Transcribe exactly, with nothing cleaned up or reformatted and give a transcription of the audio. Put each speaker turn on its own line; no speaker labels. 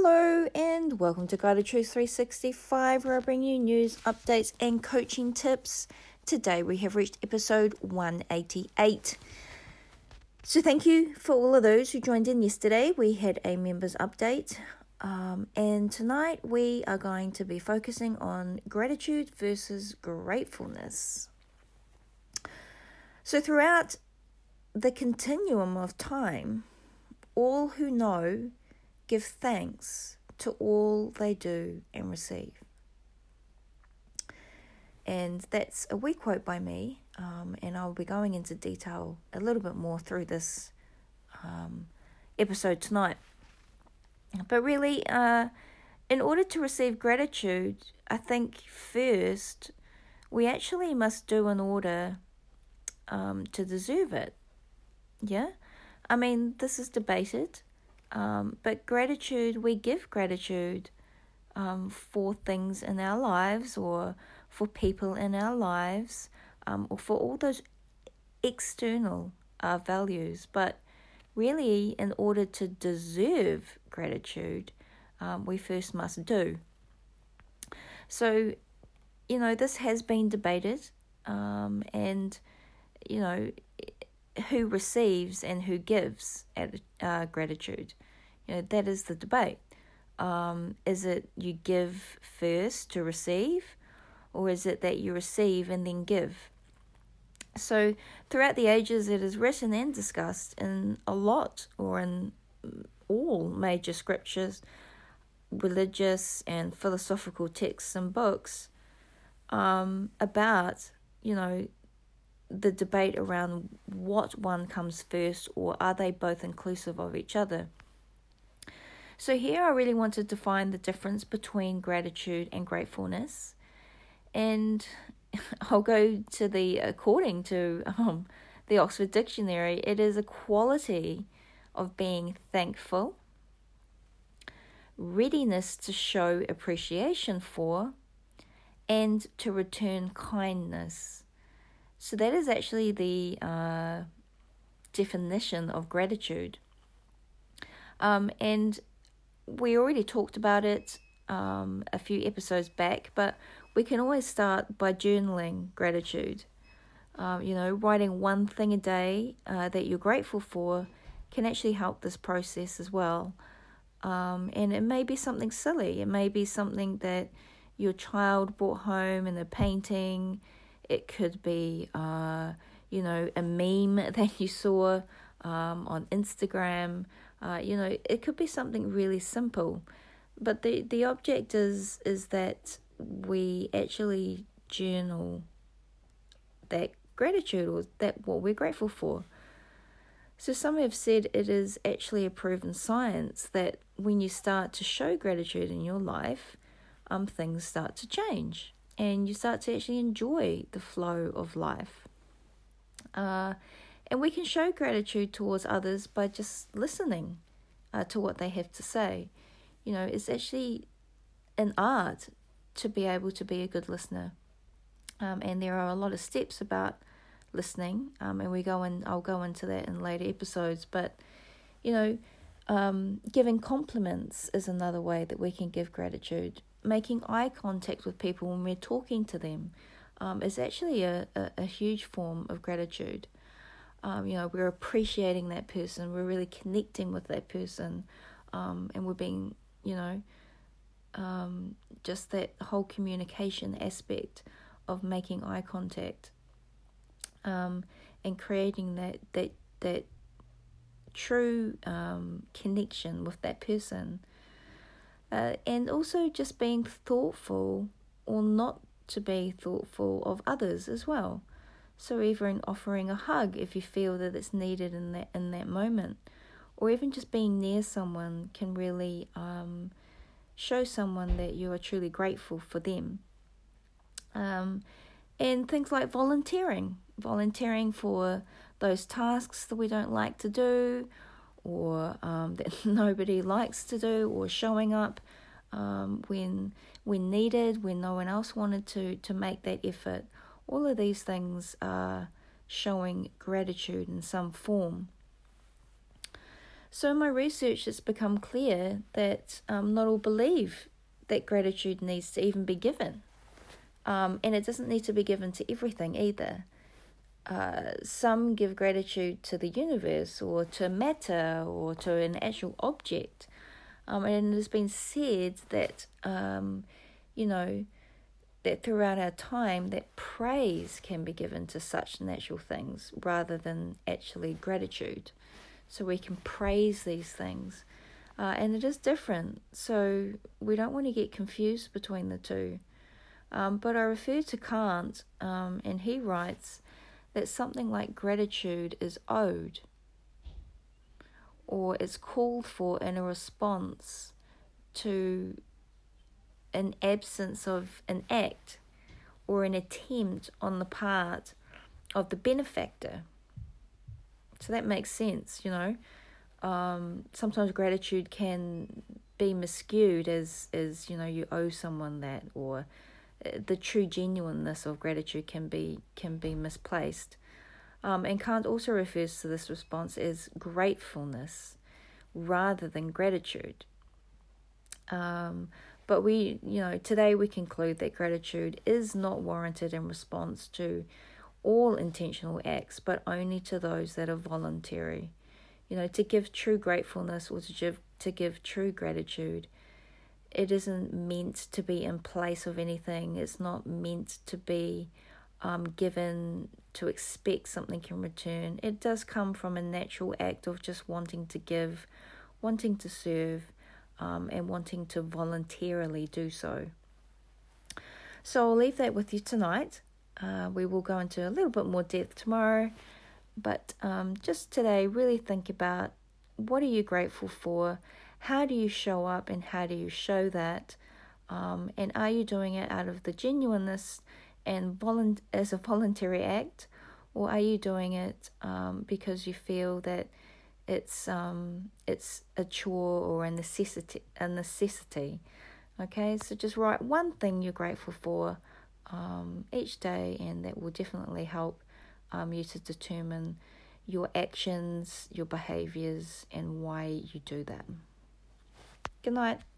Hello and welcome to Guided Truth three sixty-five, where I bring you news, updates and coaching tips. Today we have reached episode one eighty-eight. So thank you for all of those who joined in yesterday. We had a members update um, and tonight we are going to be focusing on gratitude versus gratefulness. So throughout the continuum of time, all who know give thanks to all they do and receive. And that's a wee quote by me, um, and I'll be going into detail a little bit more through this um, episode tonight. But really, uh, in order to receive gratitude, I think first we actually must do in order um, to deserve it. Yeah? I mean, this is debated. Um, but gratitude, we give gratitude um, for things in our lives or for people in our lives um, or for all those external uh, values. But really, in order to deserve gratitude, um, we first must do. So, you know, this has been debated um, and, you know, who receives and who gives at, uh, gratitude. You know, that is the debate. Um, is it you give first to receive, or is it that you receive and then give? So throughout the ages, it is written and discussed in a lot or in all major scriptures, religious and philosophical texts and books um, about, you know, the debate around what one comes first, or are they both inclusive of each other. So here I really want to define the difference between gratitude and gratefulness, and I'll go to the, according to um, the Oxford Dictionary, it is a quality of being thankful, readiness to show appreciation for, and to return kindness. So that is actually the uh, definition of gratitude. Um, and we already talked about it um, a few episodes back, but we can always start by journaling gratitude. Um, you know, writing one thing a day uh, that you're grateful for can actually help this process as well. Um, and it may be something silly. It may be something that your child brought home in a painting. It could be, uh, you know, a meme that you saw um, on Instagram. Uh, you know, it could be something really simple. But the, the object is is that we actually journal that gratitude, or that what we're grateful for. So some have said it is actually a proven science that when you start to show gratitude in your life, um, things start to change. And you start to actually enjoy the flow of life. Uh, and we can show gratitude towards others by just listening uh, to what they have to say. You know, it's actually an art to be able to be a good listener. Um, and there are a lot of steps about listening. Um, and we go in, I'll go into that in later episodes. But, you know, um, giving compliments is another way that we can give gratitude. Making eye contact with people when we're talking to them um, is actually a, a, a huge form of gratitude. Um, you know, we're appreciating that person, we're really connecting with that person, um, and we're being, you know, um, just that whole communication aspect of making eye contact um, and creating that that that true um, connection with that person. Uh, and also just being thoughtful or not to be thoughtful of others as well. So even offering a hug if you feel that it's needed in that in that moment, or even just being near someone can really um, show someone that you are truly grateful for them. Um, and things like volunteering, volunteering for those tasks that we don't like to do, or um, that nobody likes to do, or showing up um, when when needed, when no one else wanted to, to make that effort. All of these things are showing gratitude in some form. So in my research, it's become clear that um, not all believe that gratitude needs to even be given. Um, and it doesn't need to be given to everything either. Uh, some give gratitude to the universe or to matter or to an actual object. Um, and it has been said that, um, you know, that throughout our time that praise can be given to such natural things rather than actually gratitude. So we can praise these things. Uh, and it is different. So we don't want to get confused between the two. Um, but I refer to Kant, um, and he writes that something like gratitude is owed, or it's called for in a response to an absence of an act or an attempt on the part of the benefactor. So that makes sense, you know. Um, sometimes gratitude can be miscued as, as, you know, you owe someone that, or the true genuineness of gratitude can be can be misplaced. Um, and Kant also refers to this response as gratefulness rather than gratitude. Um, but we, you know, today we conclude that gratitude is not warranted in response to all intentional acts, but only to those that are voluntary. You know, to give true gratefulness or to give, to give true gratitude, it isn't meant to be in place of anything. It's not meant to be um, given to expect something in return. It does come from a natural act of just wanting to give, wanting to serve, um, and wanting to voluntarily do so. So I'll leave that with you tonight. Uh, we will go into a little bit more depth tomorrow. But um, just today, really think about, what are you grateful for? How do you show up and how do you show that? Um, and are you doing it out of the genuineness and volunt- as a voluntary act? Or are you doing it um, because you feel that it's um it's a chore or a necessity? A necessity. Okay, so just write one thing you're grateful for um, each day, and that will definitely help um, you to determine your actions, your behaviors, and why you do that. Good night.